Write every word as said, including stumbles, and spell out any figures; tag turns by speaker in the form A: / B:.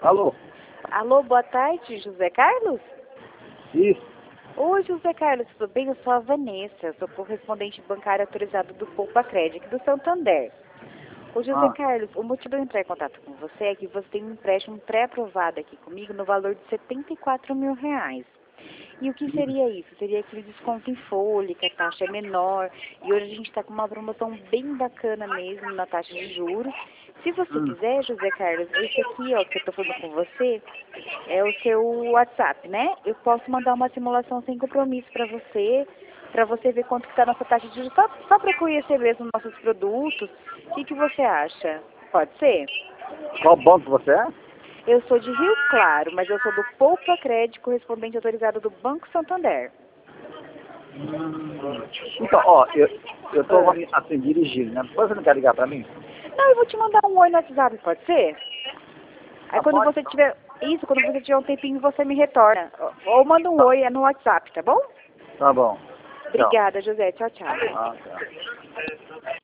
A: Alô?
B: Alô, boa tarde, José Carlos?
A: Isso.
B: Oi, José Carlos, tudo bem? Eu sou a Vanessa, eu sou correspondente bancário autorizado do Poupa Crédito do Santander. Ô, José
A: Ah,
B: Carlos, o motivo de eu entrar em contato com você é que você tem um empréstimo pré-aprovado aqui comigo no valor de setenta e quatro mil reais. E o que seria isso? Seria aquele desconto em folha, que a taxa é menor. E hoje a gente está com uma promoção bem bacana mesmo na taxa de juros. Se você
A: hum.
B: quiser, José Carlos, esse aqui, ó, que eu estou falando com você, é o seu WhatsApp, né? Eu posso mandar uma simulação sem compromisso para você, para você ver quanto que está a nossa taxa de juros, só, só para conhecer mesmo nossos produtos. O que, que você acha? Pode ser?
A: Qual banco você é?
B: Eu sou de Rio Claro, mas eu sou do Poupa Crédito, correspondente autorizado do Banco Santander.
A: Então, ó, eu, eu tô
B: Ah.
A: assim, dirigindo, né? Depois você não quer ligar pra mim?
B: Não, eu vou te mandar um oi no WhatsApp, pode ser? Aí
A: Ah,
B: quando
A: pode?
B: você tiver... Isso, quando você tiver um tempinho, você me retorna. Ou manda um oi no WhatsApp, tá bom?
A: Tá bom. Tchau.
B: Obrigada, José. Tchau, tchau.
A: Ah, tchau.